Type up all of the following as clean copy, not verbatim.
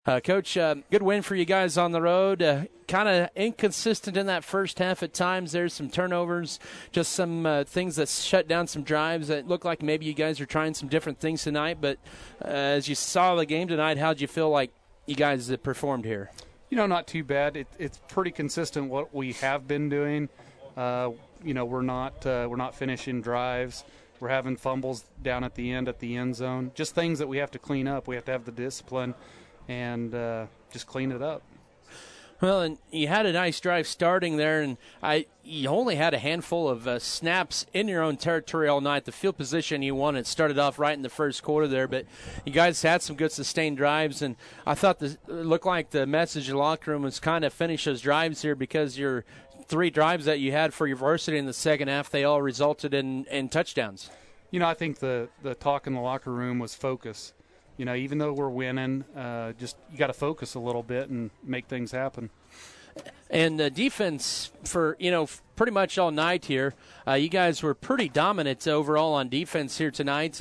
Coach, good win for you guys on the road. Kind of inconsistent in that first half at times. There's some turnovers, just some things that shut down some drives. It looked like maybe you guys are trying some different things tonight. But as you saw the game tonight, how did you feel like you guys performed here? Not too bad. It's pretty consistent what we have been doing. We're not finishing drives. We're having fumbles down at the end zone. Just things that we have to clean up. We have to have the discipline and just clean it up. Well, and you had a nice drive starting there, and you only had a handful of snaps in your own territory all night. The field position you wanted started off right in the first quarter there, but you guys had some good sustained drives, and I thought it looked like the message in the locker room was kind of finish those drives here because your 3 drives that you had for your varsity in the second half, they all resulted in touchdowns. I think the talk in the locker room was focus. Even though we're winning, just you got to focus a little bit and make things happen. And the defense for, pretty much all night here, you guys were pretty dominant overall on defense here tonight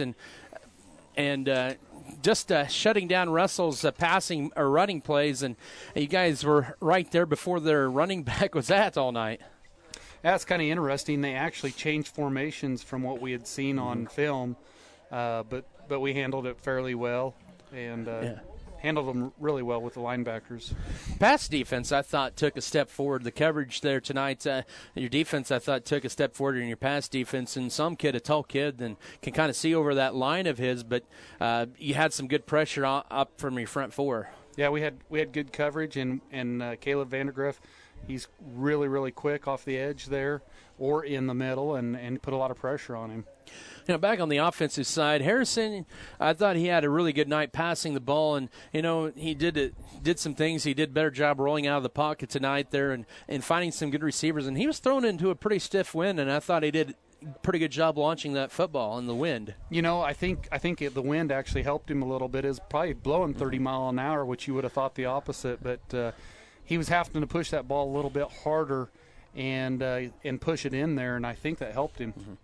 and just shutting down Russell's passing or running plays. And you guys were right there before their running back was at all night. That's kind of interesting. They actually changed formations from what we had seen on film, but we handled it fairly well and handled them really well with the linebackers. Pass defense, I thought, took a step forward. The coverage there tonight, your defense, I thought, took a step forward in your pass defense. And some kid, a tall kid, and can kind of see over that line of his, but you had some good pressure up from your front four. Yeah, we had good coverage, and Caleb Vandergriff, he's really, really quick off the edge there or in the middle and put a lot of pressure on him. Back on the offensive side, Harrison, I thought he had a really good night passing the ball, and he did some things. He did a better job rolling out of the pocket tonight there and finding some good receivers, and he was thrown into a pretty stiff wind, and I thought he did a pretty good job launching that football in the wind. I think the wind actually helped him a little bit. It was probably blowing 30 mile an hour, which you would have thought the opposite, but he was having to push that ball a little bit harder and push it in there, and I think that helped him. Mm-hmm.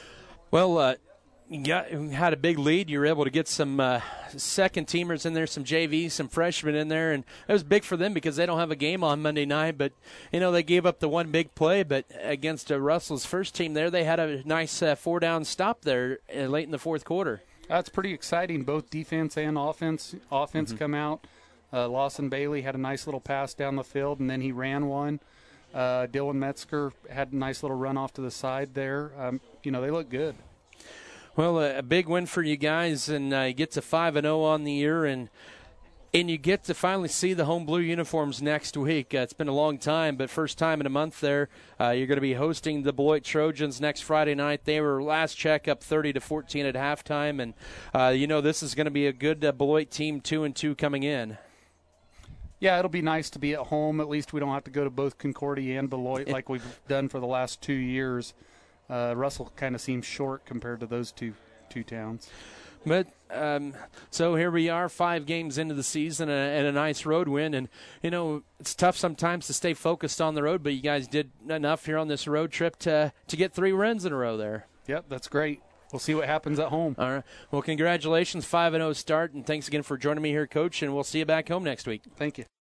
Well, you had a big lead. You were able to get some second-teamers in there, some JVs, some freshmen in there, and it was big for them because they don't have a game on Monday night. But, they gave up the one big play, but against Russell's first team there, they had a nice 4-down stop there late in the fourth quarter. That's pretty exciting. Both defense and offense come out. Lawson Bailey had a nice little pass down the field, and then he ran one. Dylan Metzger had a nice little run off to the side there. They look good. Well, a big win for you guys, and you get to 5-0 on the year, and you get to finally see the home blue uniforms next week. It's been a long time, but first time in a month there. You're going to be hosting the Beloit Trojans next Friday night. They were last check up 30-14 at halftime, and this is going to be a good Beloit team 2-2 coming in. Yeah, it'll be nice to be at home. At least we don't have to go to both Concordia and Beloit like we've done for the last 2 years. Russell kind of seems short compared to those two towns. But so here we are, 5 games into the season and a nice road win. And, it's tough sometimes to stay focused on the road, but you guys did enough here on this road trip to get 3 wins in a row there. Yep, that's great. We'll see what happens at home. All right. Well, congratulations, 5-0 start, and thanks again for joining me here, Coach, and we'll see you back home next week. Thank you.